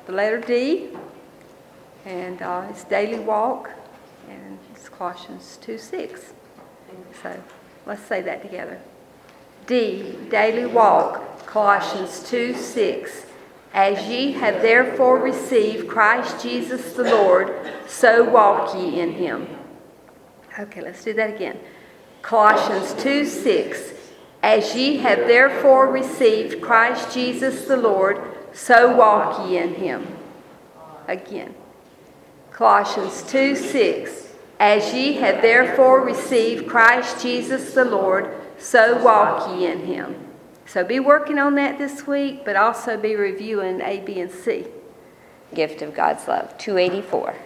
the letter D, and it's daily walk, and it's Colossians 2:6. So let's say that together. D, daily walk, Colossians 2:6. As ye have therefore received Christ Jesus the Lord, so walk ye in him. Okay, let's do that again. Colossians 2:6. As ye have therefore received Christ Jesus the Lord, so walk ye in him. Again. Colossians 2:6. As ye have therefore received Christ Jesus the Lord, so walk ye in him. So be working on that this week, but also be reviewing A, B, and C. Gift of God's love, 284.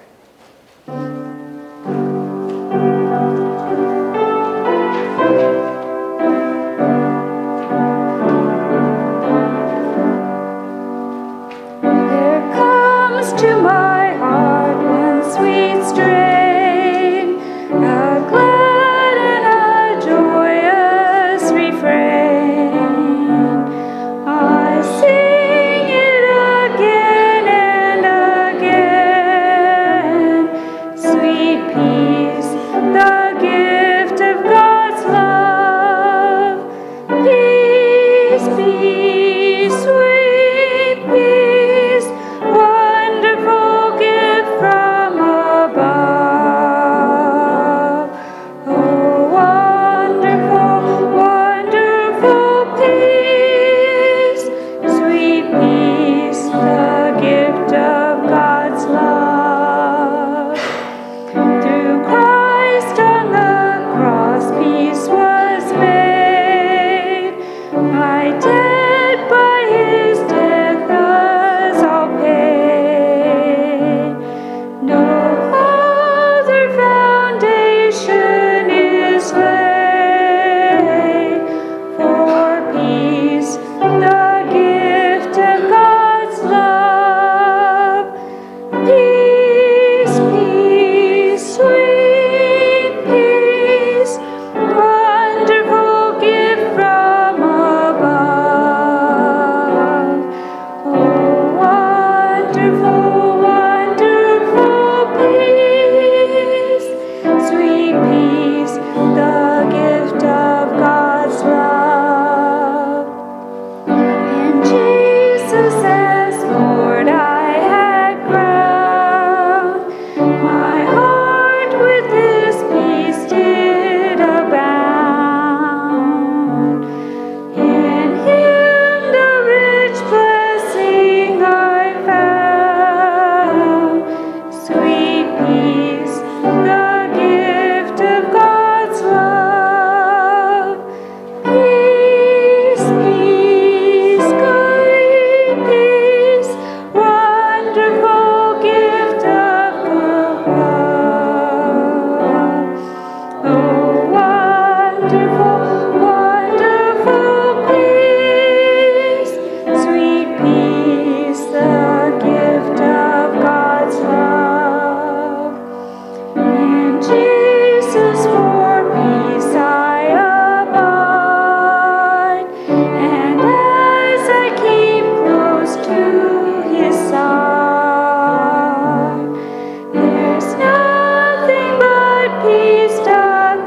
There comes to my heart one sweet strain, a glad and a joyous refrain. I sing it again and again. Sweet peace, the gift of God's love. Peace, peace, sweet peace, wonderful gift from above. Oh, wonderful, wonderful peace, sweet peace, the gift of God's love. Through Christ on the cross, peace was made. My debt by his death was all paid. No other foundation is laid for peace, the gift of God's love. Peace, peace, sweet peace, wonderful gift from above. Oh, wonderful, wonderful peace, sweet peace, the gift of God's love. In Jesus as Lord I had crowned, my heart with his peace did abound. In him the rich blessing I found. Sweet peace, the gift of God's love. Peace, peace, great peace, wonderful gift of good love. Oh, wonderful, wonderful peace, sweet peace, the gift of God's love. In Jesus for peace I abide, and as I keep close to his side, there's nothing but peace doth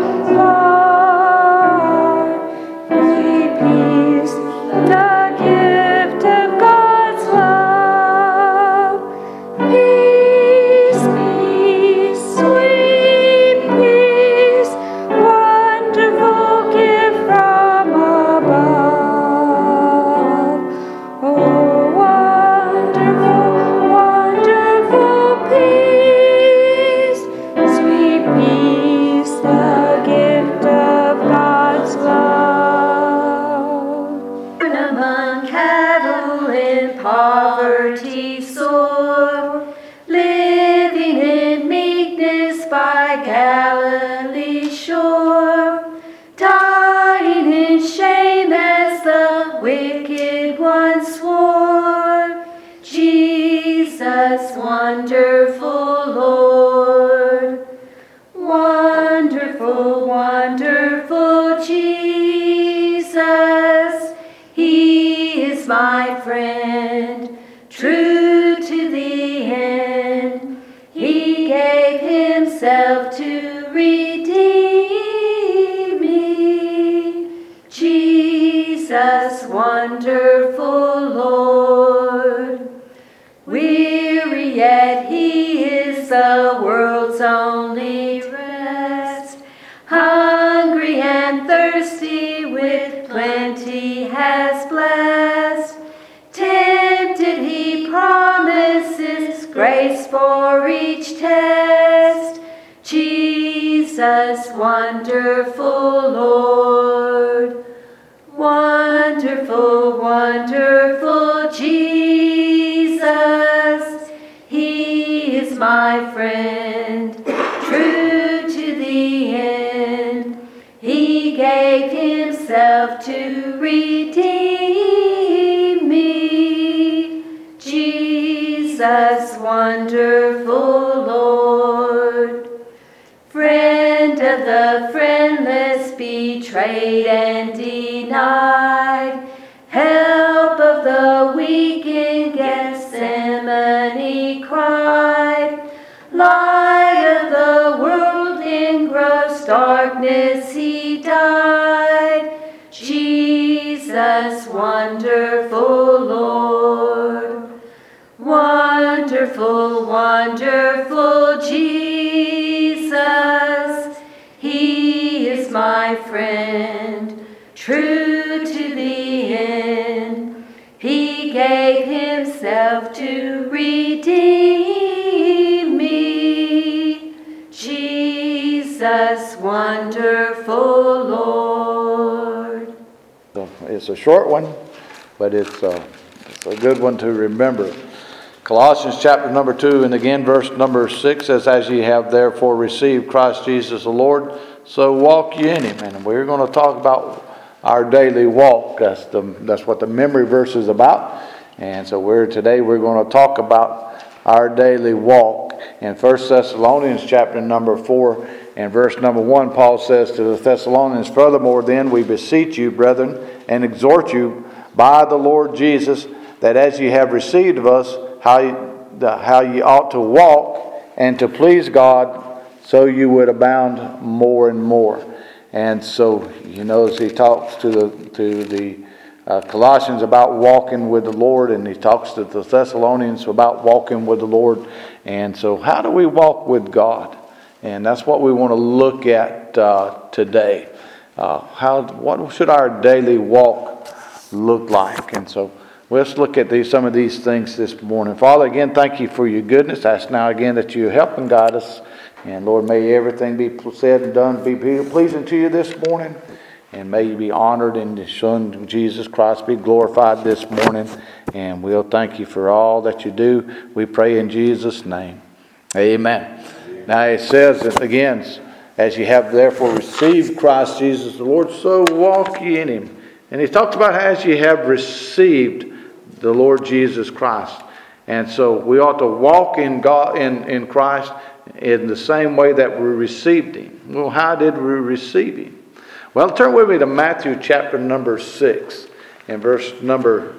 apply. Sweet peace, the gift of God's love. Peace, peace, sweet peace, wonderful gift from above. Oh, wonderful, wonderful peace, sweet peace, the gift of God's love. Among cattle in poverty sore, living in meekness by Galilee's shore, dying in shame as the wicked one swore. Jesus, wonderful Lord, wonderful, wonderful Jesus, he is my friend, true for each test. Jesus, wonderful Lord. Wonderful, wonderful Jesus. He is my friend, true to the end. He gave himself to redeem me. Jesus, wonderful Lord. Friend of the friendless, betrayed and denied. Help of the weak in Gethsemane cried. Light of the world in gross darkness he died. Jesus, wonderful Lord. Wonderful, wonderful Jesus. He is my friend, true to the end. He gave himself to redeem me. Jesus, wonderful Lord. It's a short one, but it's a good one to remember. Colossians chapter number 2 and again verse number 6 says, as ye have therefore received Christ Jesus the Lord, so walk ye in him. And we're going to talk about our daily walk. That's what the memory verse is about. And so today we're going to talk about our daily walk. In 1 Thessalonians chapter number 4 and verse number 1, Paul says to the Thessalonians, furthermore then we beseech you, brethren, and exhort you by the Lord Jesus, that as ye have received of us, how ye ought to walk and to please God, so you would abound more and more. And so, as he talks to the Colossians about walking with the Lord, and he talks to the Thessalonians about walking with the Lord. And so, how do we walk with God? And that's what we want to look at today. What should our daily walk look like? And so, let's look at some of these things this morning. Father, again, thank you for your goodness. I ask now again that you help and guide us. And Lord, may everything be said and done be pleasing to you this morning. And may you be honored and the Son, Jesus Christ, be glorified this morning. And we'll thank you for all that you do. We pray in Jesus' name. Amen. Now it says again, as you have therefore received Christ Jesus the Lord, so walk ye in him. And he talks about as you have received the Lord Jesus Christ. And so we ought to walk in God, in Christ, in the same way that we received him. Well, how did we receive him? Well, turn with me to Matthew chapter number 6 and verse number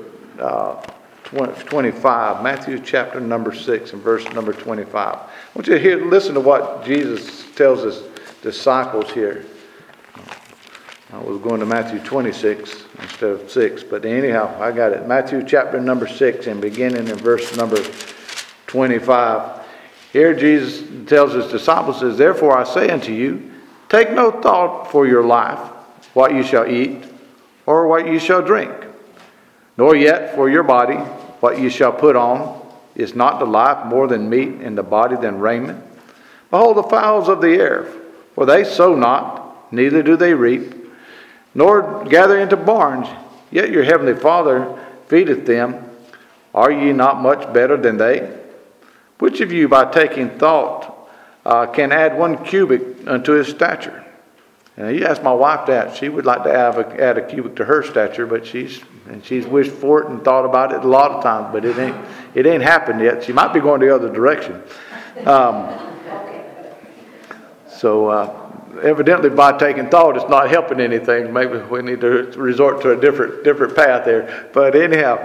25. Matthew chapter number 6 and verse number 25. I want you to listen to what Jesus tells his disciples here. I was going to Matthew 26 instead of 6, but anyhow, I got it. Matthew chapter number 6 and beginning in verse number 25. Here Jesus tells his disciples, says, therefore I say unto you, take no thought for your life, what you shall eat, or what you shall drink, nor yet for your body, what you shall put on. Is not the life more than meat, and the body than raiment? Behold the fowls of the air, for they sow not, neither do they reap, nor gather into barns, yet your heavenly Father feedeth them. Are ye not much better than they? Which of you, by taking thought, can add 1 cubit unto his stature? And you ask my wife that. She would like to add a cubit to her stature, but she's wished for it and thought about it a lot of times, but it ain't happened yet. She might be going the other direction. Evidently by taking thought, it's not helping anything. Maybe we need to resort to a different path there. But anyhow,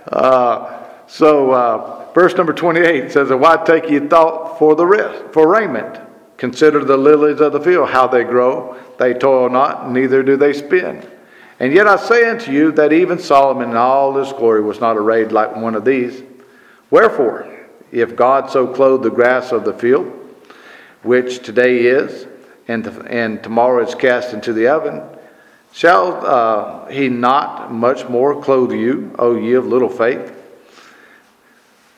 verse number 28 says, why take ye thought for the rest, for raiment? Consider the lilies of the field, how they grow. They toil not, neither do they spin. And yet I say unto you that even Solomon in all his glory was not arrayed like one of these. Wherefore, if God so clothe the grass of the field, which today is, and tomorrow is cast into the oven, shall he not much more clothe you, O ye of little faith?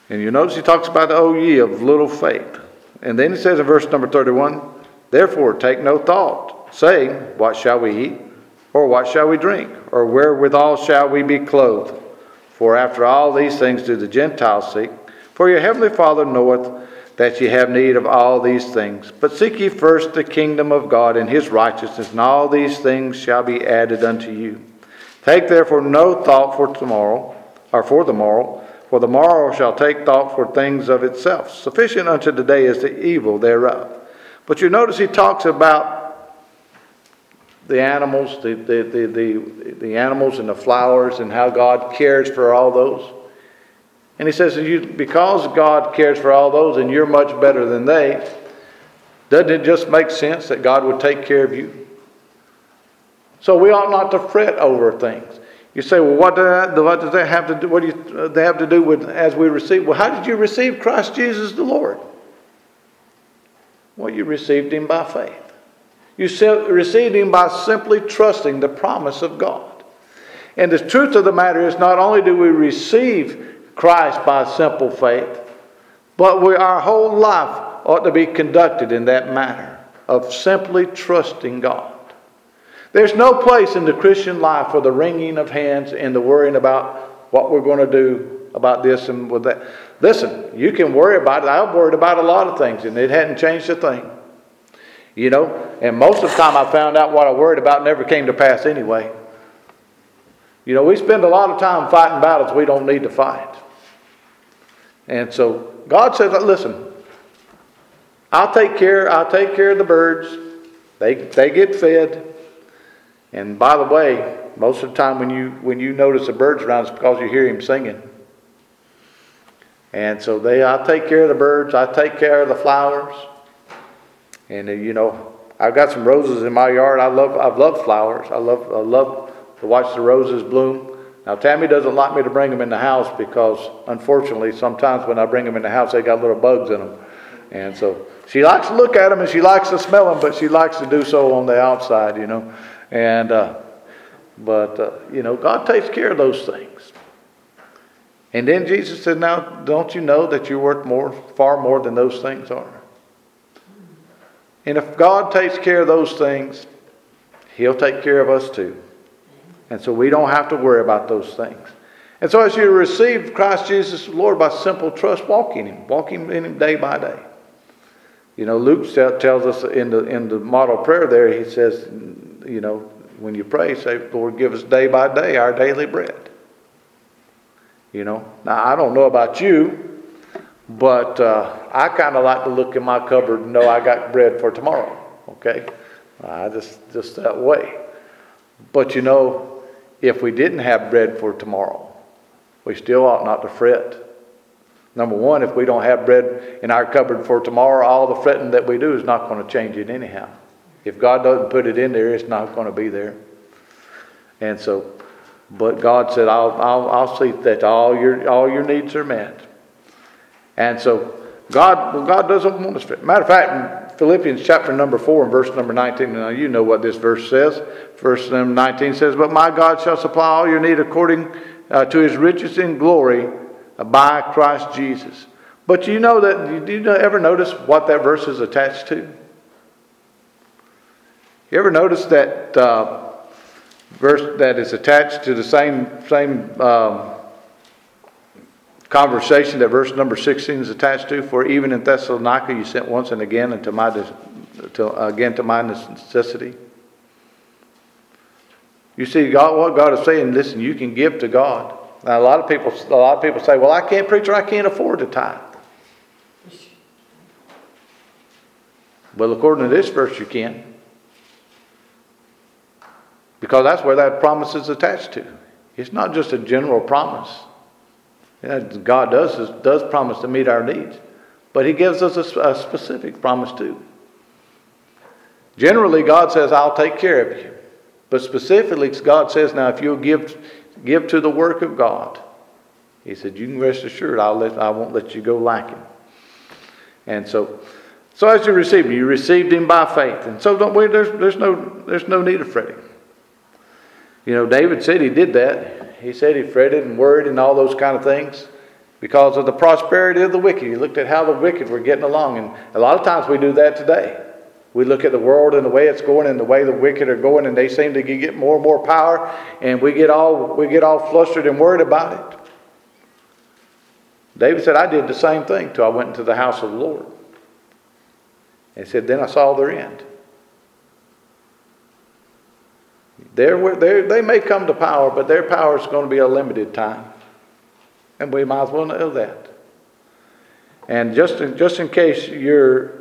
And you notice he talks about the "O ye of little faith." And then he says in verse number 31, "Therefore take no thought, saying, what shall we eat? Or what shall we drink? Or wherewithal shall we be clothed? For after all these things do the Gentiles seek. For your heavenly Father knoweth that ye have need of all these things. But seek ye first the kingdom of God and his righteousness, and all these things shall be added unto you. Take therefore no thought for tomorrow, or for the morrow, for the morrow shall take thought for things of itself. Sufficient unto the day is the evil thereof." But you notice he talks about the animals, the animals and the flowers, and how God cares for all those. And he says, because God cares for all those and you're much better than they, doesn't it just make sense that God would take care of you? So we ought not to fret over things. You say, well, what does that have to do? What do they have to do with as we receive? Well, how did you receive Christ Jesus the Lord? Well, you received him by faith. You received him by simply trusting the promise of God. And the truth of the matter is, not only do we receive Christ by simple faith, but our whole life ought to be conducted in that manner of simply trusting God. There's no place in the Christian life for the wringing of hands and the worrying about what we're going to do about this and with that. Listen, you can worry about it. I've worried about a lot of things, and it hadn't changed a thing. You know, and most of the time I found out what I worried about never came to pass anyway. You know, we spend a lot of time fighting battles we don't need to fight. And so God says, listen, I'll take care of the birds. They get fed. And by the way, most of the time when you notice the birds around, it's because you hear him singing. And so I'll take care of the birds. I take care of the flowers. And you know, I've got some roses in my yard. I've loved flowers. I love to watch the roses bloom. Now Tammy doesn't like me to bring them in the house because, unfortunately, sometimes when I bring them in the house, they got little bugs in them. And so she likes to look at them and she likes to smell them, but she likes to do so on the outside, you know. And you know, God takes care of those things. And then Jesus said, "Now, don't you know that you're worth far more than those things are?" And if God takes care of those things, he'll take care of us too. And so we don't have to worry about those things. And so as you receive Christ Jesus, Lord, by simple trust, walk in him day by day. You know, Luke tells us in the model prayer there, he says, you know, when you pray, say, "Lord, give us day by day our daily bread." You know, now I don't know about you, but I kind of like to look in my cupboard and know I got bread for tomorrow. Okay, I just that way. But you know, if we didn't have bread for tomorrow, we still ought not to fret. Number one, if we don't have bread in our cupboard for tomorrow, all the fretting that we do is not going to change it anyhow. If God doesn't put it in there, it's not going to be there. And so, but God said, I'll see that all your needs are met. And so, God doesn't want us to fret. Matter of fact, in Philippians chapter number 4 and verse number 19, now you know what this verse says. Verse number 19 says, "But my God shall supply all your need according to his riches in glory by Christ Jesus." But do you ever notice what that verse is attached to? You ever notice that verse that is attached to the same conversation that verse number 16 is attached to? "For even in Thessalonica you sent once and again to my necessity." You see, what God is saying, listen, you can give to God. Now, a lot of people say, "Well, I can't preach or I can't afford to tithe." Well, according to this verse, you can. Because that's where that promise is attached to. It's not just a general promise. God does promise to meet our needs. But he gives us a specific promise too. Generally, God says, "I'll take care of you." But specifically, God says, now if you'll give to the work of God, he said, you can rest assured I won't let you go lacking. And so as you received him by faith. And so there's no need of fretting. You know, David said he did that. He said he fretted and worried and all those kind of things because of the prosperity of the wicked. He looked at how the wicked were getting along. And a lot of times we do that today. We look at the world and the way it's going and the way the wicked are going, and they seem to get more and more power, and we get all flustered and worried about it. David said, I did the same thing till I went into the house of the Lord. He said, then I saw their end. They may come to power, but their power is going to be a limited time. And we might as well know that. And just in case you're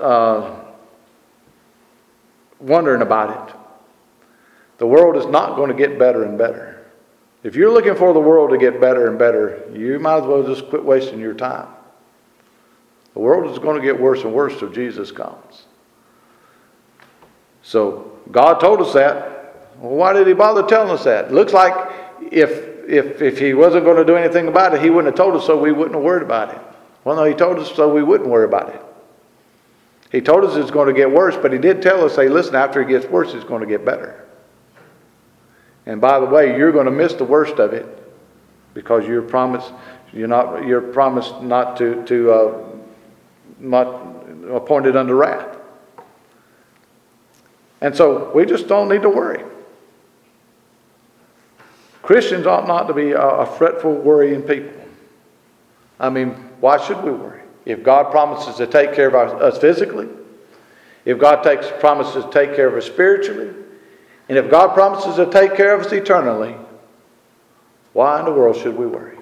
wondering about it, the world is not going to get better and better. If you're looking for the world to get better and better, you might as well just quit wasting your time. The world is going to get worse and worse till Jesus comes. So God told us that. Well, why did he bother telling us that? It looks like if he wasn't going to do anything about it, he wouldn't have told us so we wouldn't have worried about it. Well, no, he told us so we wouldn't worry about it. He told us it's going to get worse, but he did tell us, hey, listen, after it gets worse, it's going to get better. And by the way, you're going to miss the worst of it because you're promised not not appointed unto wrath. And so we just don't need to worry. Christians ought not to be a fretful, worrying people. I mean, why should we worry? If God promises to take care of us physically, if God promises to take care of us spiritually, and if God promises to take care of us eternally, why in the world should we worry?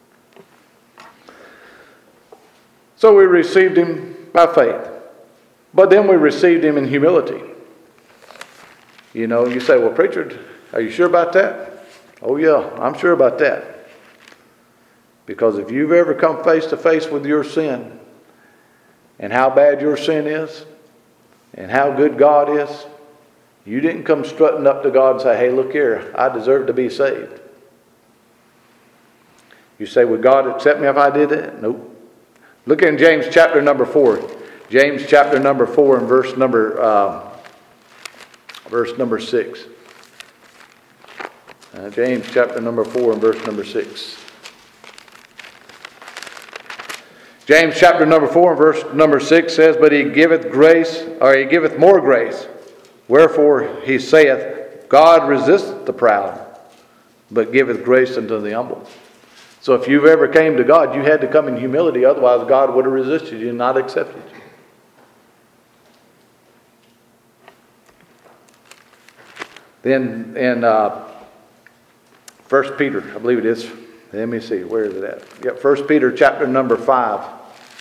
So we received him by faith. But then we received him in humility. You know, you say, well, preacher, are you sure about that? Oh, yeah, I'm sure about that. Because if you've ever come face to face with your sin and how bad your sin is and how good God is, you didn't come strutting up to God and say, hey, look here, I deserve to be saved. You say, would God accept me if I did that? Nope. Look in James chapter number 4. James chapter number 4 and verse number 6. James chapter number 4 and verse number 6. James chapter number 4 and verse number 6 says, but he giveth grace, or he giveth more grace. Wherefore he saith, God resisteth the proud, but giveth grace unto the humble. So if you've ever came to God, you had to come in humility, otherwise God would have resisted you and not accepted you. Then in 1 Peter, I believe it is. Let me see, where is it at? Yep, 1 Peter chapter number 5.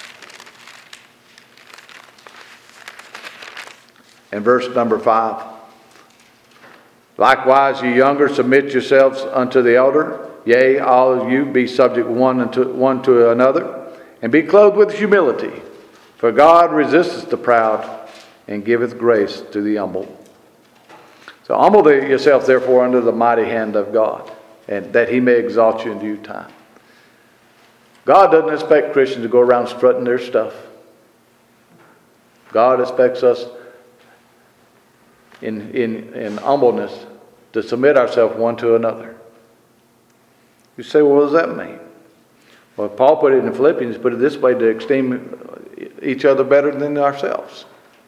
And verse number 5. Likewise, ye younger, submit yourselves unto the elder. Yea, all of you be subject one to another, and be clothed with humility. For God resisteth the proud, and giveth grace to the humble. So humble yourself, therefore, under the mighty hand of God, and that he may exalt you in due time. God doesn't expect Christians to go around strutting their stuff. God expects us in humbleness to submit ourselves one to another. You say, well, what does that mean? Well, Paul put it in Philippians, put it this way, to esteem each other better than ourselves.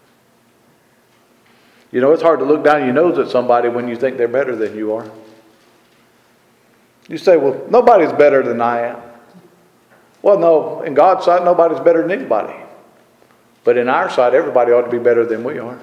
You know, it's hard to look down your nose at somebody when you think they're better than you are. You say, well, nobody's better than I am. Well, no, in God's sight, nobody's better than anybody. But in our sight, everybody ought to be better than we are.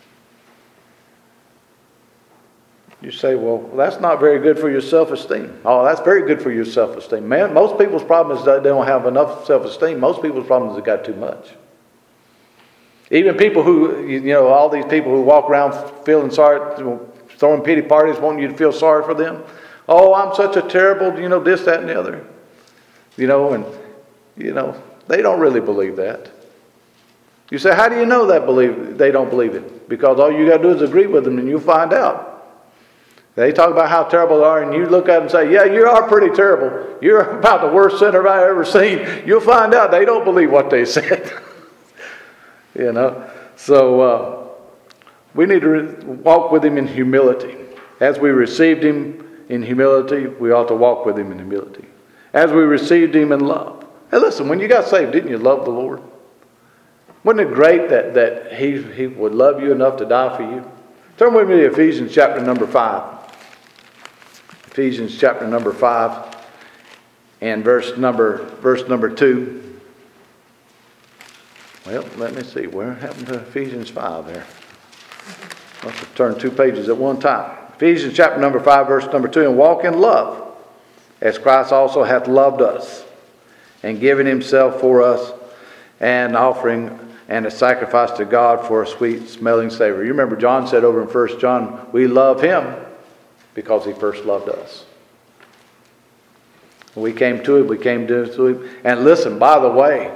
You say, well, that's not very good for your self-esteem. Oh, that's very good for your self-esteem. Man, most people's problem is that they don't have enough self-esteem. Most people's problem is they got too much. Even people who, you know, all these people who walk around feeling sorry, throwing pity parties, wanting you to feel sorry for them. Oh, I'm such a terrible, this, that, and the other. They don't really believe that. You say, how do you know that they don't believe it? Because all you got to do is agree with them and you'll find out. They talk about how terrible they are, and you look at them and say, yeah, you are pretty terrible. You're about the worst sinner I've ever seen. You'll find out they don't believe what they said. So we need to walk with him in humility. As we received him in humility, we ought to walk with him in humility. as we received him in love. Hey, listen, when you got saved, didn't you love the Lord? Wasn't it great that he would love you enough to die for you? Turn with me to Ephesians chapter number 5. Ephesians chapter number 5 and verse number 2. Well, let me see. Where happened to Ephesians 5 there? Must have turned 2 pages at one time. Ephesians chapter number 5, verse number 2. And walk in love, as Christ also hath loved us, and given himself for us, an offering and a sacrifice to God for a sweet smelling savor. You remember John said over in 1 John, we love him because he first loved us. We came to him, we came to him. And listen, by the way,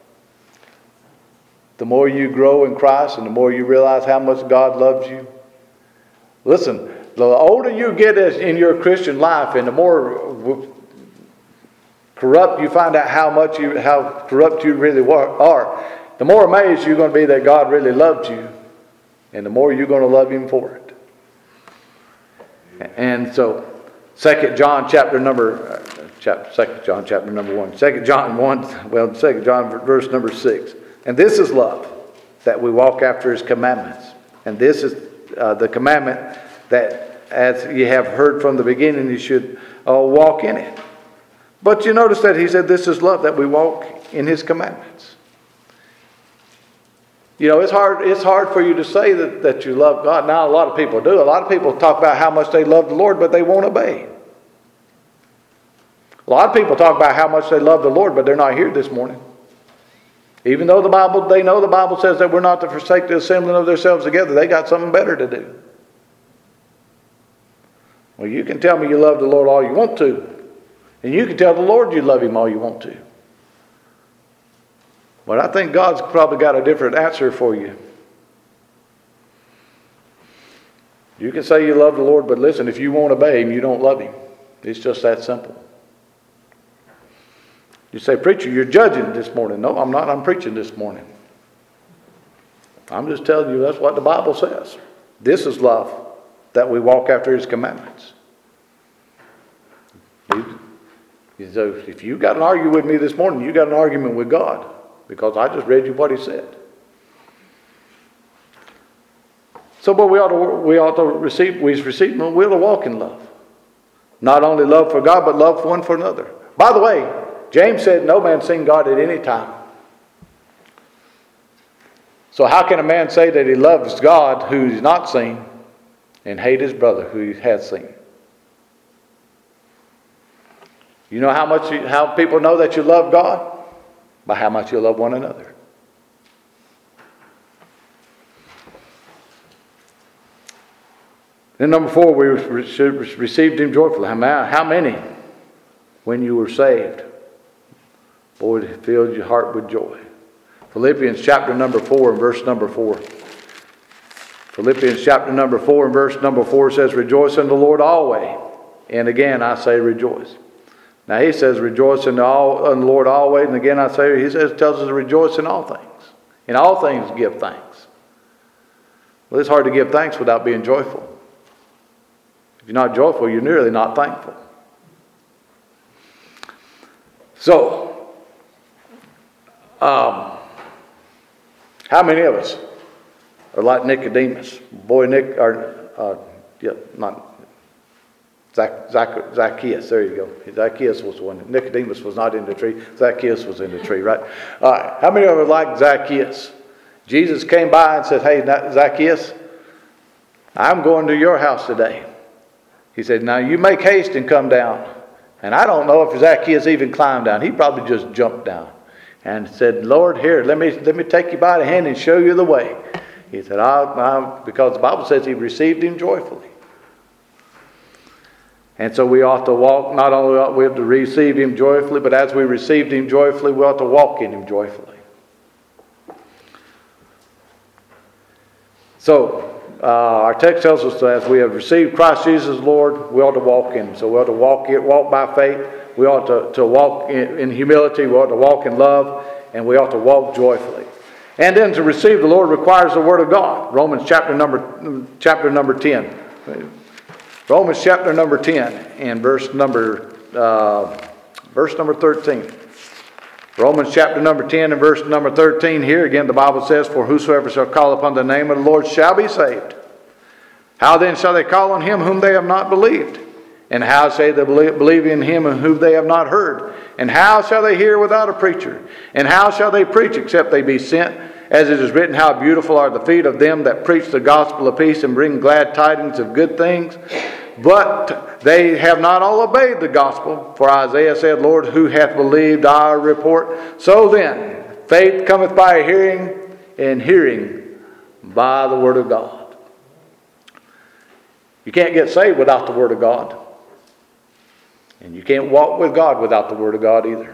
the more you grow in Christ and the more you realize how much God loves you, listen, the older you get in your Christian life and the more corrupt you find out how corrupt you really are, the more amazed you're going to be that God really loved you, and the more you're going to love him for it. And so 2 John chapter number 1. 2 John 1, well, 2 John verse number 6. And this is love, that we walk after his commandments. And this is the commandment that, as you have heard from the beginning, you should walk in it. But you notice that he said this is love, that we walk in his commandments. You know, it's hard for you to say that you love God. Now, a lot of people do. A lot of people talk about how much they love the Lord, but they won't obey. A lot of people talk about how much they love the Lord, but they're not here this morning. Even though they know the Bible says that we're not to forsake the assembling of themselves together, they got something better to do. Well, you can tell me you love the Lord all you want to. And you can tell the Lord you love him all you want to. But I think God's probably got a different answer for you. You can say you love the Lord, but listen, if you won't obey him, you don't love him. It's just that simple. You say, preacher, you're judging this morning. No, I'm not. I'm preaching this morning. I'm just telling you that's what the Bible says. This is love, that we walk after his commandments. So if you got an argument with me this morning, you got an argument with God, because I just read you what he said. So, but we ought to receive and we're to walk in love. Not only love for God, but love one for another. By the way, James said no man seen God at any time. So how can a man say that he loves God who he's not seen and hate his brother who he has seen? You know how people know that you love God? By how much you love one another. Then number 4, we received him joyfully. How many? When you were saved. Boy, it filled your heart with joy. Philippians chapter number 4 and verse number 4. Philippians chapter number 4 and verse number 4 says, rejoice in the Lord always. And again, I say rejoice. Now he says rejoice in the Lord always. And again, tells us to rejoice in all things. In all things give thanks. Well, it's hard to give thanks without being joyful. If you're not joyful, you're nearly not thankful. So, how many of us are like Nicodemus? Zacchaeus. There you go. Zacchaeus was one. Nicodemus was not in the tree. Zacchaeus was in the tree, right? All right. How many of us are like Zacchaeus? Jesus came by and said, hey, Zacchaeus, I'm going to your house today. He said, now you make haste and come down. And I don't know if Zacchaeus even climbed down. He probably just jumped down and said, Lord, here, let me take you by the hand and show you the way. He said, because the Bible says he received him joyfully. And so we ought to walk, not only ought we have to receive him joyfully, but as we received him joyfully, we ought to walk in him joyfully. So, our text tells us that as we have received Christ Jesus Lord, we ought to walk in him. So we ought to walk by faith. We ought to walk in humility. We ought to walk in love. And we ought to walk joyfully. And then to receive the Lord requires the Word of God. Romans chapter number 10. Romans chapter number 10 and verse number verse number 13. Romans chapter number 10 and verse number 13 here. Again, the Bible says, for whosoever shall call upon the name of the Lord shall be saved. How then shall they call on him whom they have not believed? And how shall they believe in him whom they have not heard? And how shall they hear without a preacher? And how shall they preach except they be sent? As it is written, how beautiful are the feet of them that preach the gospel of peace and bring glad tidings of good things. But they have not all obeyed the gospel. For Isaiah said, Lord, who hath believed our report? So then, faith cometh by hearing, and hearing by the word of God. You can't get saved without the word of God. And you can't walk with God without the word of God either.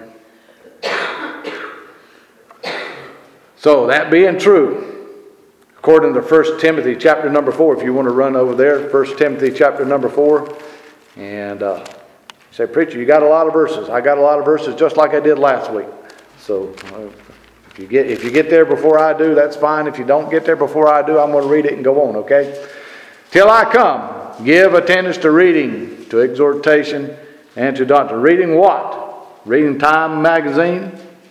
So that being true, according to 1 Timothy chapter number 4, if you want to run over there, 1 Timothy chapter number 4. And you say, preacher, you got a lot of verses. I got a lot of verses just like I did last week. So if you get there before I do, that's fine. If you don't get there before I do, I'm going to read it and go on, okay? Till I come, give attendance to reading, to exhortation, and to doctrine. Reading what? Reading Time magazine?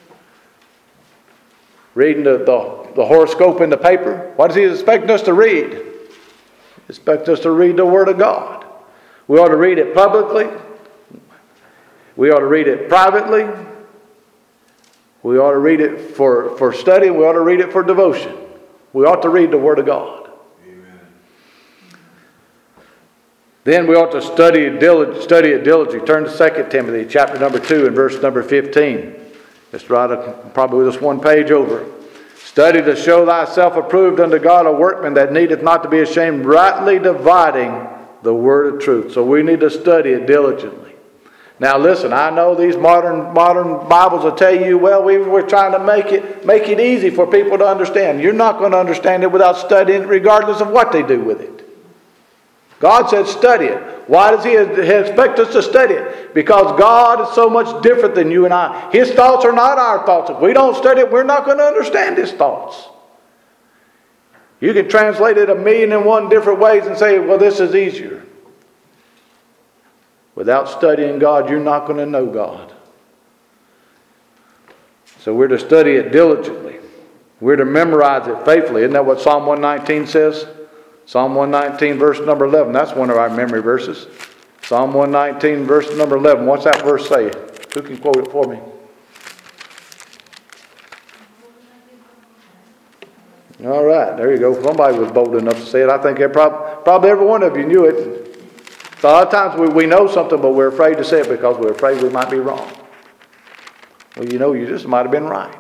Reading the horoscope in the paper? What does he expect us to read? He expects us to read the Word of God. We ought to read it publicly. We ought to read it privately. We ought to read it for study. We ought to read it for devotion. We ought to read the Word of God. Amen. Then we ought to study it diligently. Turn to 2 Timothy chapter number 2 and verse number 15. Just write probably just one page over. Study to show thyself approved unto God, a workman that needeth not to be ashamed, rightly dividing the word of truth. So we need to study it diligently. Now listen, I know these modern Bibles will tell you, well, we're trying to make it easy for people to understand. You're not going to understand it without studying it, regardless of what they do with it. God said study it. Why does He expect us to study it? Because God is so much different than you and I. His thoughts are not our thoughts. If we don't study it, we're not going to understand His thoughts. You can translate it 1,000,001 different ways and say, well, this is easier. Without studying God, you're not going to know God. So we're to study it diligently. We're to memorize it faithfully. Isn't that what Psalm 119 says? Psalm 119 verse number 11. That's one of our memory verses. Psalm 119 verse number 11. What's that verse say? Who can quote it for me? All right, there you go. Somebody was bold enough to say it. I think probably every one of you knew it. So a lot of times we know something, but we're afraid to say it because we're afraid we might be wrong. Well, you just might have been right.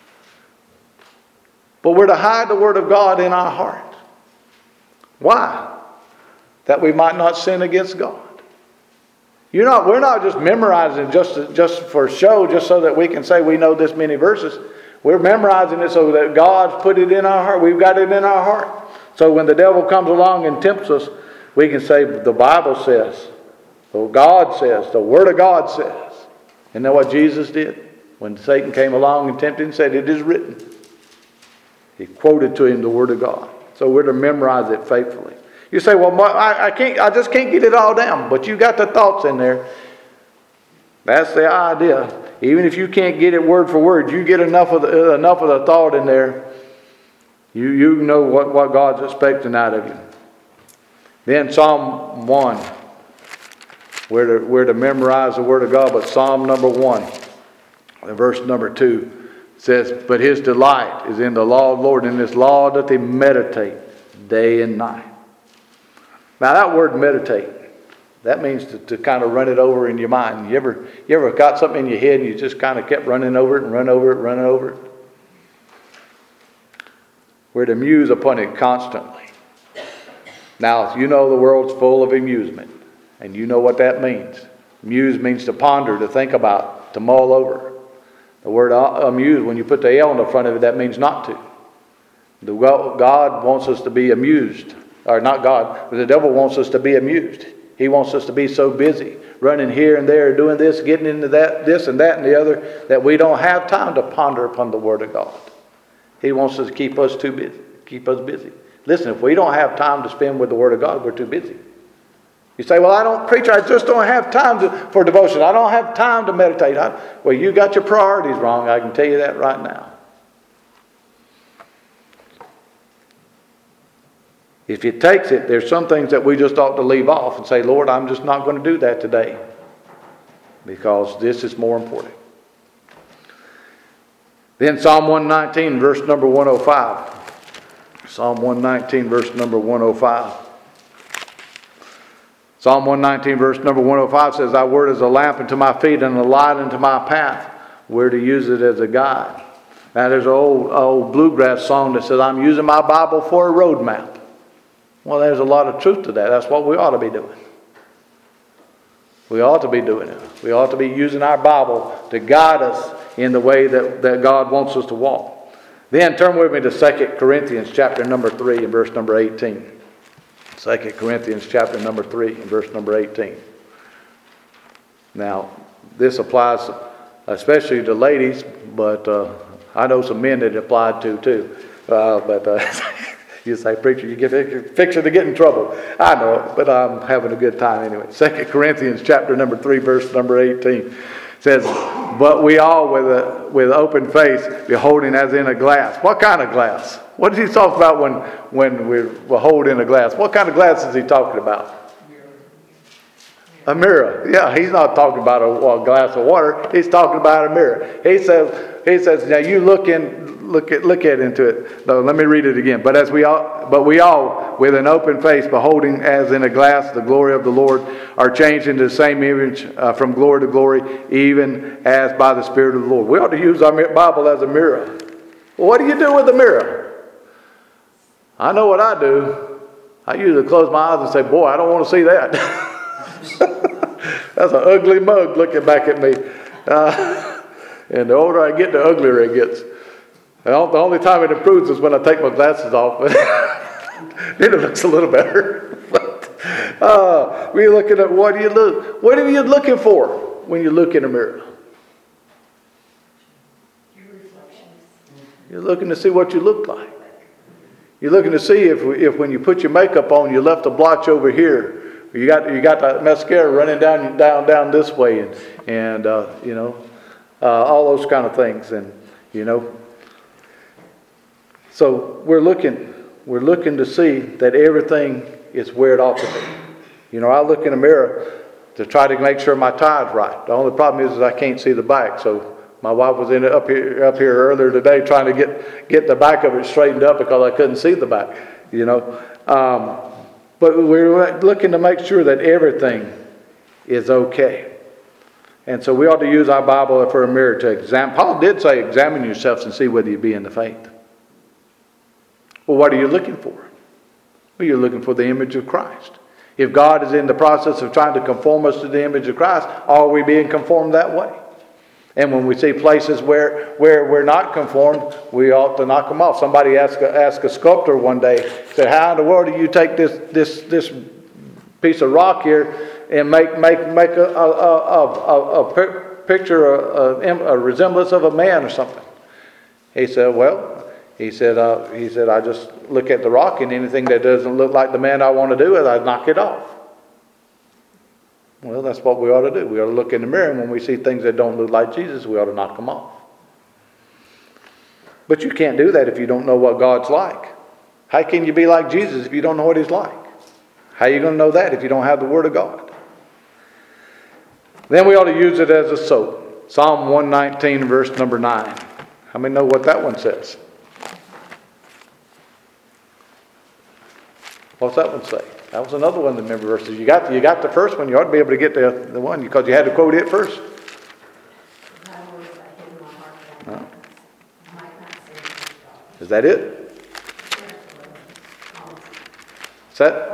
But we're to hide the Word of God in our heart. Why? That we might not sin against God. We're not just memorizing just for show, just so that we can say we know this many verses. We're memorizing it so that God's put it in our heart. We've got it in our heart. So when the devil comes along and tempts us, we can say the Bible says, God says, the Word of God says. Isn't that what Jesus did? When Satan came along and tempted him and said, it is written. He quoted to him the Word of God. So we're to memorize it faithfully. You say, well, I just can't get it all down. But you got the thoughts in there. That's the idea. Even if you can't get it word for word, you get enough of the thought in there. You know what God's expecting out of you. Then Psalm 1. We're to memorize the Word of God. But Psalm number 1, verse number 2. Says, but his delight is in the law of the Lord, and in his law doth he meditate day and night. Now that word meditate, that means to kind of run it over in your mind. You ever got something in your head and you just kind of kept running over it and running over it? We're to muse upon it constantly. Now, you know the world's full of amusement, and you know what that means. Muse means to ponder, to think about, to mull over. The word amuse, when you put the L in the front of it, that means not to. God wants us to be amused. Or not God, but the devil wants us to be amused. He wants us to be so busy, running here and there, doing this, getting into that, this and that and the other, that we don't have time to ponder upon the Word of God. He wants us to keep us busy. Listen, if we don't have time to spend with the Word of God, we're too busy. You say, well, I don't, preacher, I just don't have time for devotion. I don't have time to meditate. Well, you got your priorities wrong. I can tell you that right now. If it takes it, there's some things that we just ought to leave off and say, Lord, I'm just not going to do that today because this is more important. Then Psalm 119, verse number 105. Psalm 119, verse number 105. Psalm 119, verse number 105 says, Thy word is a lamp unto my feet and a light unto my path. We're to use it as a guide. Now there's an old bluegrass song that says, I'm using my Bible for a road map. Well, there's a lot of truth to that. That's what we ought to be doing. We ought to be doing it. We ought to be using our Bible to guide us in the way that God wants us to walk. Then turn with me to 2 Corinthians chapter number 3 and verse number 18. 2 Corinthians chapter number 3 and verse number 18. Now, this applies especially to ladies, but I know some men that it applied to too. You say, preacher, you get fixing to get in trouble. I know it, but I'm having a good time anyway. 2 Corinthians chapter number 3, verse number 18 says, But we all with open face, beholding as in a glass. What kind of glass? What does he talk about when we behold in a glass? What kind of glass is he talking about? A mirror. Yeah, he's not talking about a glass of water. He's talking about a mirror. He says, now you look into it. No, let me read it again. But we all, with an open face, beholding as in a glass the glory of the Lord, are changed into the same image from glory to glory, even as by the Spirit of the Lord. We ought to use our Bible as a mirror. Well, what do you do with the mirror? I know what I do. I usually close my eyes and say, boy, I don't want to see that. That's an ugly mug looking back at me. And the older I get, the uglier it gets. The only time it improves is when I take my glasses off. Then it looks a little better. But we're looking at what are you looking for when you look in a mirror? You're looking to see what you look like. You're looking to see if when you put your makeup on, you left a blotch over here. You got the mascara running down this way, and all those kind of things, and So we're looking to see that everything is where it ought to be. I look in a mirror to try to make sure my tie's right. The only problem is I can't see the back. So my wife was up here earlier today trying to get the back of it straightened up because I couldn't see the back. But we're looking to make sure that everything is okay. And so we ought to use our Bible for a mirror to examine. Paul did say, examine yourselves and see whether you be in the faith. Well, what are you looking for? Well, you're looking for the image of Christ. If God is in the process of trying to conform us to the image of Christ, are we being conformed that way? And when we see places where we're not conformed, we ought to knock them off. Somebody asked a sculptor one day, said, how in the world do you take this piece of rock here and make a picture, a resemblance of a man or something? He said, I just look at the rock, and anything that doesn't look like the man I want to do, I knock it off. Well, that's what we ought to do. We ought to look in the mirror, and when we see things that don't look like Jesus, we ought to knock them off. But you can't do that if you don't know what God's like. How can you be like Jesus if you don't know what He's like? How are you going to know that if you don't have the Word of God? Then we ought to use it as a soap. Psalm 119, verse number 9. How many know what that one says? What's that one say? That was another one of the member verses. You got the first one. You ought to be able to get the one because you had to quote it first. No. Is that it? Is that?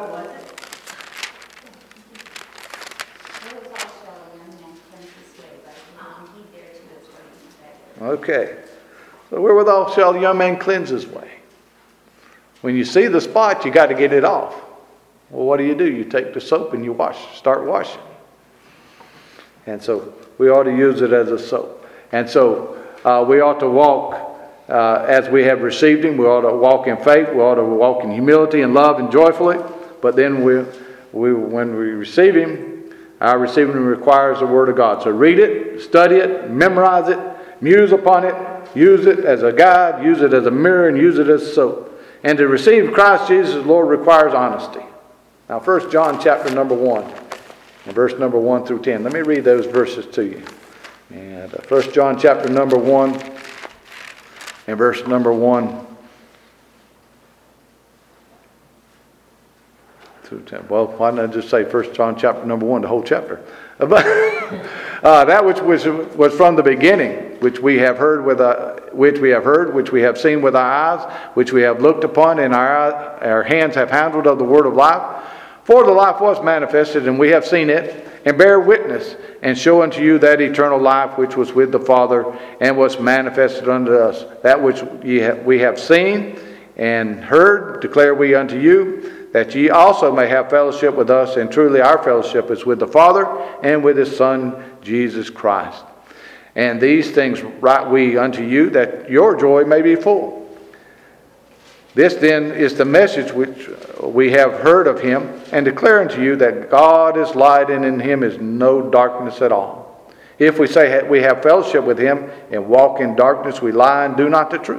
Okay. So wherewithal shall a young man cleanse his way? When you see the spot, you got to get it off. Well, what do? You take the soap and you start washing. And so we ought to use it as a soap. And so we ought to walk as we have received Him. We ought to walk in faith. We ought to walk in humility and love and joyfully. But then we when we receive Him, our receiving Him requires the Word of God. So read it, study it, memorize it, muse upon it, use it as a guide, use it as a mirror, and use it as soap. And to receive Christ Jesus as Lord requires honesty. Now 1 John chapter number 1, and verse number 1 through 10. Let me read those verses to you. And 1 John chapter number 1, and verse number 1 through 10. Well, why not just say 1 John chapter number 1, the whole chapter? That which was from the beginning, which we have heard, which we have seen with our eyes, which we have looked upon, and our hands have handled of the word of life. For the life was manifested, and we have seen it, and bear witness, and show unto you that eternal life which was with the Father, and was manifested unto us. That which we have seen and heard declare we unto you, that ye also may have fellowship with us, and truly our fellowship is with the Father, and with His Son, Jesus Christ. And these things write we unto you, that your joy may be full. This then is the message which we have heard of Him, and declare unto you that God is light, and in Him is no darkness at all. If we say we have fellowship with Him, and walk in darkness, we lie and do not the truth.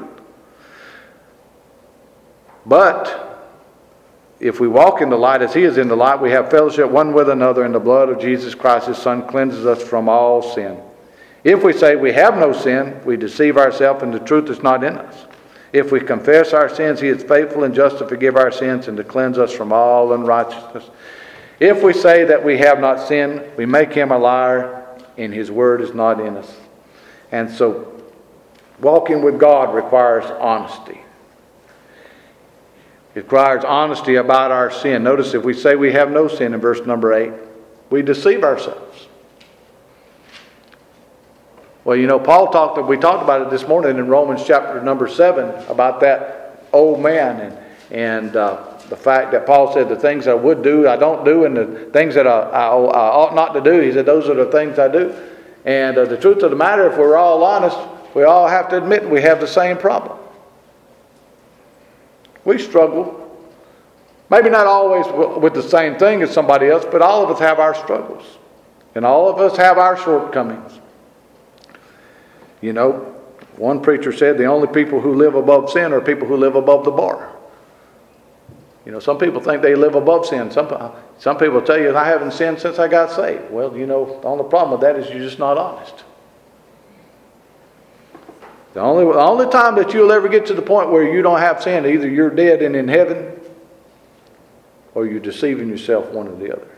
But if we walk in the light as He is in the light, we have fellowship one with another, and the blood of Jesus Christ His Son cleanses us from all sin. If we say we have no sin, we deceive ourselves, and the truth is not in us. If we confess our sins, He is faithful and just to forgive our sins and to cleanse us from all unrighteousness. If we say that we have not sinned, we make Him a liar, and His word is not in us. And so, walking with God requires honesty. It requires honesty about our sin. Notice if we say we have no sin in verse number 8, we deceive ourselves. Well, you know, we talked about it this morning in Romans chapter number 7 about that old man and the fact that Paul said the things that I would do, I don't do, and the things that I ought not to do, he said those are the things I do. And the truth of the matter, if we're all honest, we all have to admit we have the same problem. We struggle. Maybe not always with the same thing as somebody else, but all of us have our struggles. And all of us have our shortcomings. You know, one preacher said the only people who live above sin are people who live above the bar. You know, some people think they live above sin. Some people tell you, I haven't sinned since I got saved. Well, you know, the only problem with that is you're just not honest. The only time that you'll ever get to the point where you don't have sin, either you're dead and in heaven, or you're deceiving yourself, one or the other.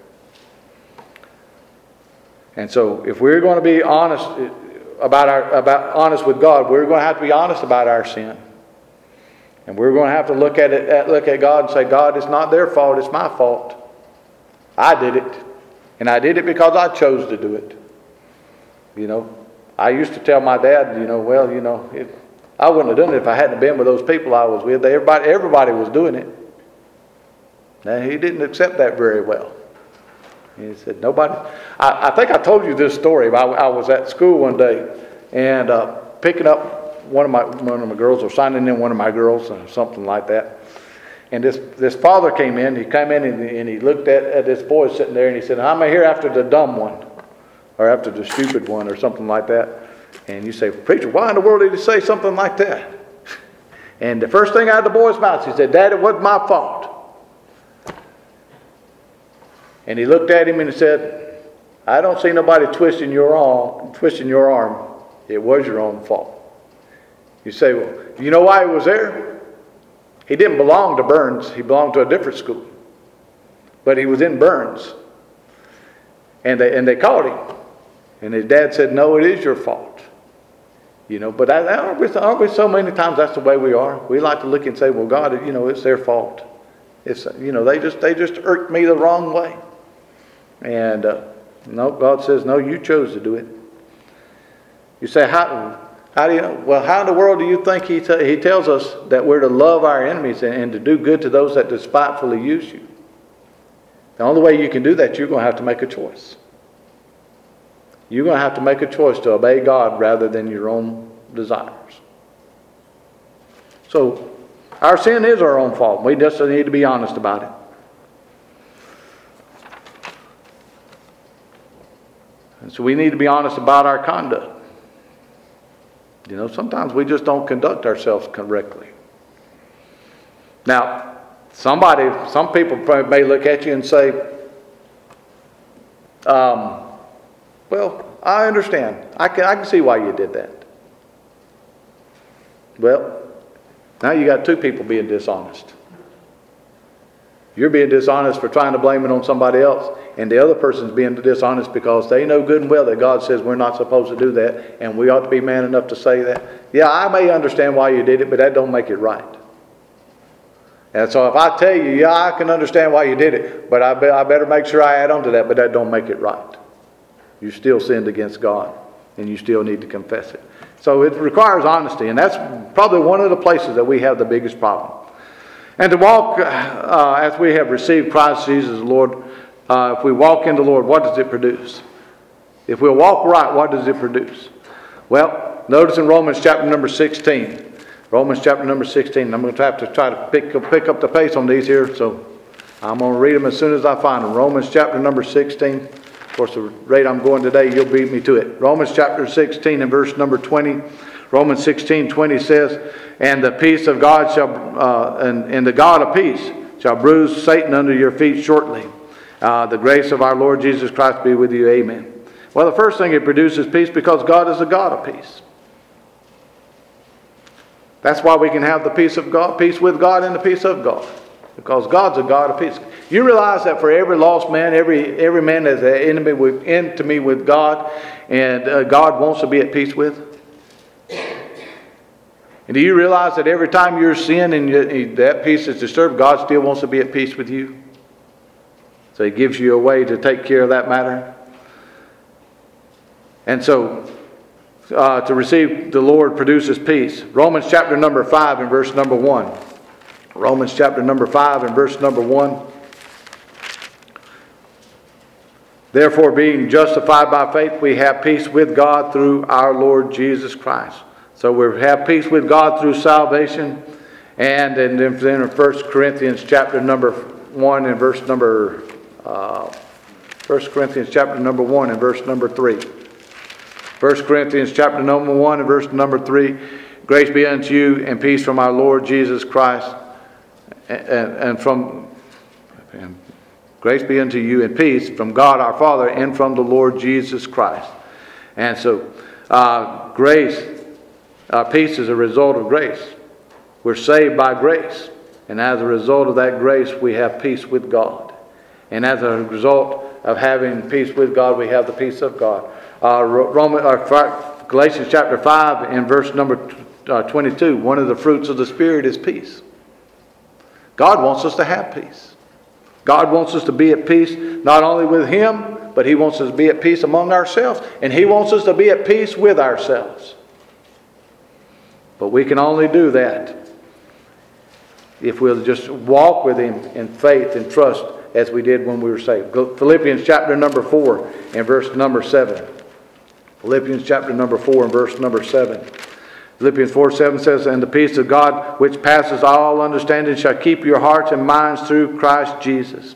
And so, if we're going to be honest honest with God, we're going to have to be honest about our sin, and we're going to have to look at God and say, God, it's not their fault; it's my fault. I did it, and I did it because I chose to do it. You know, I used to tell my dad, I wouldn't have done it if I hadn't been with those people I was with. Everybody was doing it. Now, he didn't accept that very well. He said, nobody. I think I told you this story. I was at school one day and picking up one of my girls, or signing in one of my girls, or something like that. And this father came in. He came in and he looked at this boy sitting there, and he said, I'm here after the dumb one, or after the stupid one, or something like that. And you say, preacher, why in the world did he say something like that? And the first thing out of the boy's mouth, he said, Dad, it wasn't my fault. And he looked at him and he said, I don't see nobody twisting your arm. It was your own fault. You say, well, you know why he was there? He didn't belong to Burns. He belonged to a different school. But he was in Burns. And they caught him. And his dad said, no, it is your fault. You know, but aren't we so many times that's the way we are? We like to look and say, well, God, it's their fault. It's, they just irked me the wrong way. And no, God says, no, you chose to do it. You say, how do you know? Well, how in the world do you think he tells us that we're to love our enemies and to do good to those that despitefully use you? The only way you can do that, you're going to have to make a choice. You're going to have to make a choice to obey God rather than your own desires. So, our sin is our own fault. We just need to be honest about it. So we need to be honest about our conduct. You know, sometimes we just don't conduct ourselves correctly. Now, some people probably may look at you and say, well, I understand. I can see why you did that. Well, now you got two people being dishonest. You're being dishonest for trying to blame it on somebody else, and the other person's being dishonest because they know good and well that God says we're not supposed to do that, and we ought to be man enough to say that. Yeah, I may understand why you did it, but that don't make it right. And so if I tell you, yeah, I can understand why you did it, but I better make sure I add on to that, but that don't make it right. You still sinned against God, and you still need to confess it. So it requires honesty, and that's probably one of the places that we have the biggest problem. And to walk as we have received Christ Jesus the Lord, if we walk in the Lord, what does it produce? If we'll walk right, what does it produce? Well, notice in Romans chapter number 16. Romans chapter number 16. I'm going to have to try to pick up the pace on these here, so I'm going to read them as soon as I find them. Romans chapter number 16. Of course, the rate I'm going today, you'll beat me to it. Romans chapter 16 and verse number 20. Romans 16:20 says, "And the peace of God and the God of peace shall bruise Satan under your feet shortly. The grace of our Lord Jesus Christ be with you. Amen." Well, the first thing it produces peace because God is a God of peace. That's why we can have the peace of God, peace with God, and the peace of God, because God's a God of peace. You realize that for every lost man, every man that's an enemy with God, and God wants to be at peace with. And do you realize that every time you're sin and that peace is disturbed, God still wants to be at peace with you? So He gives you a way to take care of that matter. And so, to receive the Lord produces peace. Romans chapter number 5 and verse number 1. Romans chapter number 5 and verse number 1. "Therefore, being justified by faith, we have peace with God through our Lord Jesus Christ." So we have peace with God through salvation. And then in 1 Corinthians chapter number 1 and verse number 1 Corinthians chapter number 1 and verse number 3. 1 Corinthians chapter number 1 and verse number 3. "Grace be unto you and peace from our Lord Jesus Christ, grace be unto you and peace from God our Father and from the Lord Jesus Christ." And so, peace is a result of grace. We're saved by grace. And as a result of that grace, we have peace with God. And as a result of having peace with God, we have the peace of God. Galatians chapter 5 and verse number 22, one of the fruits of the Spirit is peace. God wants us to have peace. God wants us to be at peace not only with Him, but He wants us to be at peace among ourselves. And He wants us to be at peace with ourselves. But we can only do that if we'll just walk with Him in faith and trust as we did when we were saved. Philippians chapter number 4 and verse number 7. Philippians chapter number 4 and verse number 7. Philippians 4:7 says, "And the peace of God, which passes all understanding, shall keep your hearts and minds through Christ Jesus."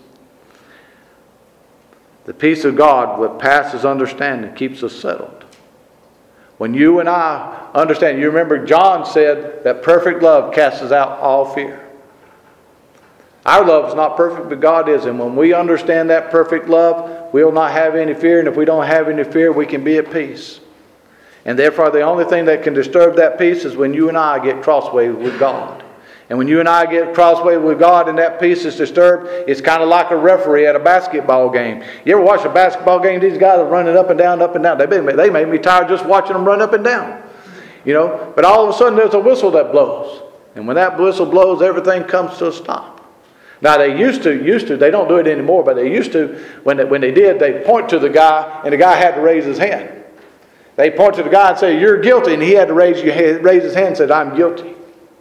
The peace of God, what passes understanding, keeps us settled. When you and I understand, you remember John said that perfect love casts out all fear. Our love is not perfect, but God is. And when we understand that perfect love, we'll not have any fear. And if we don't have any fear, we can be at peace. And therefore, the only thing that can disturb that peace is when you and I get crossways with God. And when you and I get crossways with God and that peace is disturbed, it's kind of like a referee at a basketball game. You ever watch a basketball game? These guys are running up and down, up and down. They made me tired just watching them run up and down. You know, but all of a sudden there's a whistle that blows. And when that whistle blows, everything comes to a stop. Now they used to, they don't do it anymore, but they used to, when they did, they'd point to the guy, and the guy had to raise his hand. They point to the guy and say, "You're guilty," and he had to raise his hand and said, "I'm guilty."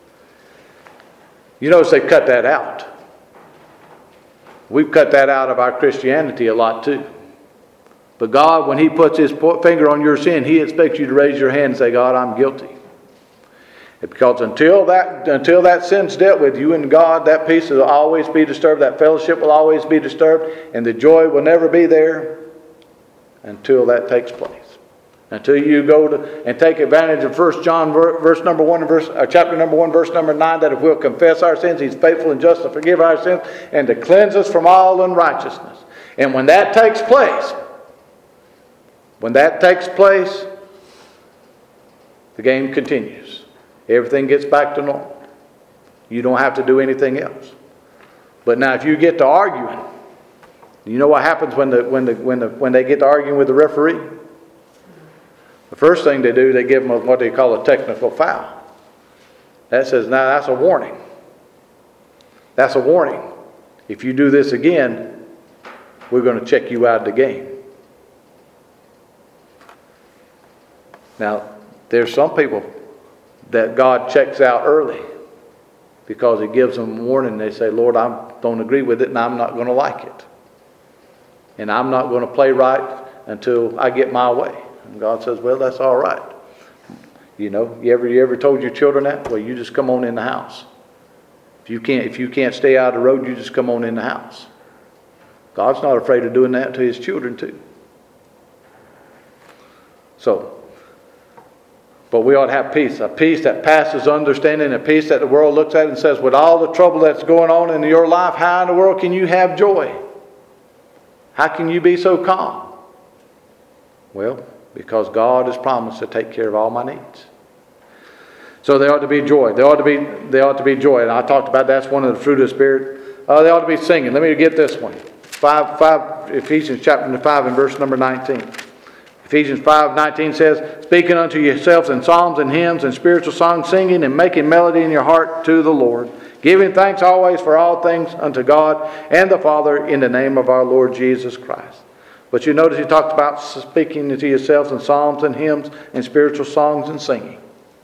You notice they've cut that out. We've cut that out of our Christianity a lot too. But God, when He puts His finger on your sin, He expects you to raise your hand and say, "God, I'm guilty." Because until that sin's dealt with, you and God, that peace will always be disturbed, that fellowship will always be disturbed, and the joy will never be there. until that takes place. Until you go to and take advantage of 1 John verse number 1 and chapter number 1 verse number 9, that if we'll confess our sins, He's faithful and just to forgive our sins and to cleanse us from all unrighteousness. And when that takes place, the game continues. Everything gets back to normal. You don't have to do anything else. But now if you get to arguing, you know what happens when they get to arguing with the referee? The first thing they do, they give them what they call a technical foul. That says, now that's a warning. That's a warning. If you do this again, we're going to check you out of the game. Now, there's some people that God checks out early because He gives them a warning. They say, Lord, I don't agree with it and I'm not going to like it. And I'm not going to play right until I get my way. And God says, well, that's all right. You know, you ever told your children that? Well, you just come on in the house. If you can't stay out of the road, you just come on in the house. God's not afraid of doing that to His children too. But we ought to have peace, a peace that passes understanding, a peace that the world looks at and says, with all the trouble that's going on in your life, how in the world can you have joy? How can you be so calm? Well, because God has promised to take care of all my needs. So there ought to be joy. There ought to be joy. And I talked about that's one of the fruit of the Spirit. They ought to be singing. Let me get this one. Ephesians chapter 5 and verse number 19. Ephesians 5:19 says, speaking unto yourselves in psalms and hymns and spiritual songs, singing and making melody in your heart to the Lord, giving thanks always for all things unto God and the Father in the name of our Lord Jesus Christ. But you notice he talked about speaking to yourselves in psalms and hymns and spiritual songs and singing.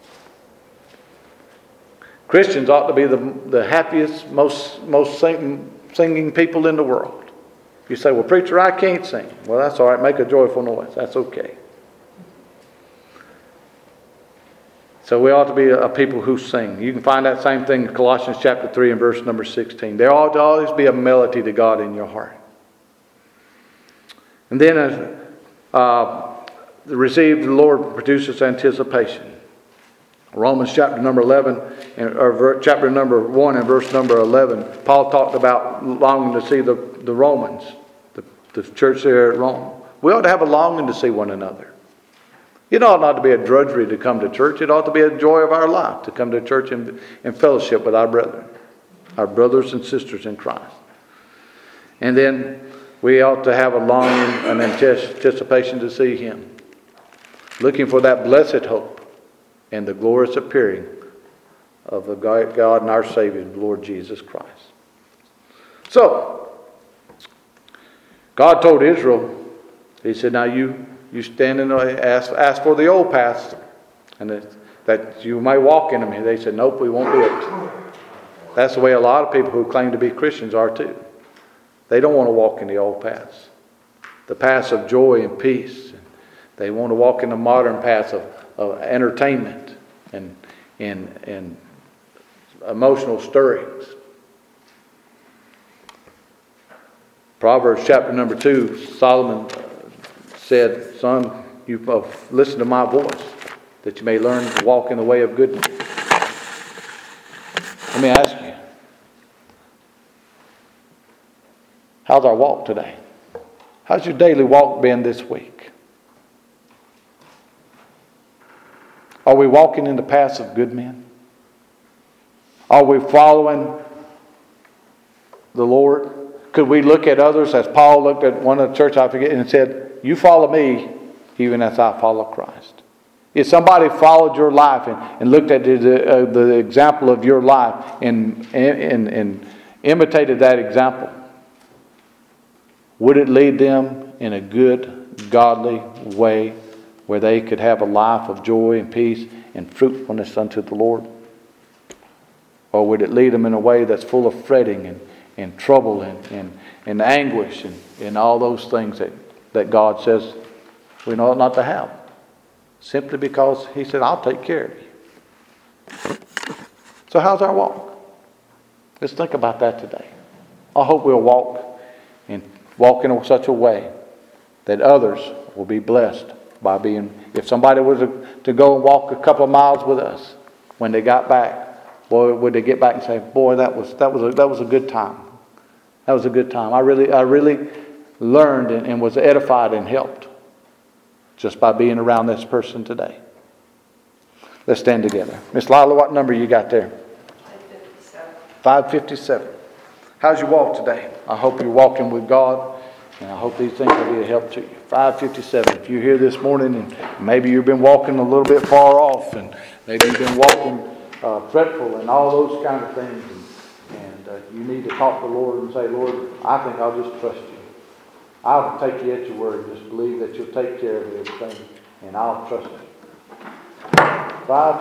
Christians ought to be the happiest, most singing people in the world. You say, well, preacher, I can't sing. Well, that's all right. Make a joyful noise. That's okay. So we ought to be a people who sing. You can find that same thing in Colossians chapter 3 and verse number 16. There ought to always be a melody to God in your heart. And then receive the Lord produces anticipation. Romans chapter number 11, or chapter number 1 and verse number 11, Paul talked about longing to see the Romans, the church there at Rome. We ought to have a longing to see one another. It ought not to be a drudgery to come to church. It ought to be a joy of our life to come to church and fellowship with our brethren, our brothers and sisters in Christ. And then we ought to have a longing and anticipation to see Him, looking for that blessed hope and the glorious appearing of the God and our Savior, the Lord Jesus Christ. So, God told Israel, He said, now you stand and ask for the old paths, and that you may walk in them. And they said, nope, we won't do it. That's the way a lot of people who claim to be Christians are too. They don't want to walk in the old paths, the paths of joy and peace. They want to walk in the modern paths of entertainment and emotional stirrings. Proverbs chapter number 2, Solomon said, son, you listen to my voice, that you may learn to walk in the way of goodness. Let me ask you, how's our walk today? How's your daily walk been this week? Are we walking in the paths of good men? Are we following the Lord? Could we look at others as Paul looked at one of the church, I forget, and said, you follow me even as I follow Christ? If somebody followed your life and looked at the example of your life and imitated that example, would it lead them in a good, godly way where they could have a life of joy and peace and fruitfulness unto the Lord? Or would it lead them in a way that's full of fretting and trouble and anguish and all those things that God says we ought not to have? Simply because He said, I'll take care of you. So how's our walk? Let's think about that today. I hope we'll walk in such a way that others will be blessed by being, if somebody was to go and walk a couple of miles with us, when they got back, boy, would they get back and say, boy, that was a good time. That was a good time. I really learned and was edified and helped just by being around this person today. Let's stand together. Miss Lila, what number you got there? 557. How's your walk today? I hope you're walking with God, and I hope these things will be a help to you. 557. If you're here this morning and maybe you've been walking a little bit far off, and maybe you've been walking fretful and all those kind of things, and you need to talk to the Lord and say, Lord, I think I'll just trust you. I'll take you at your word. Just believe that you'll take care of everything, and I'll trust you. 5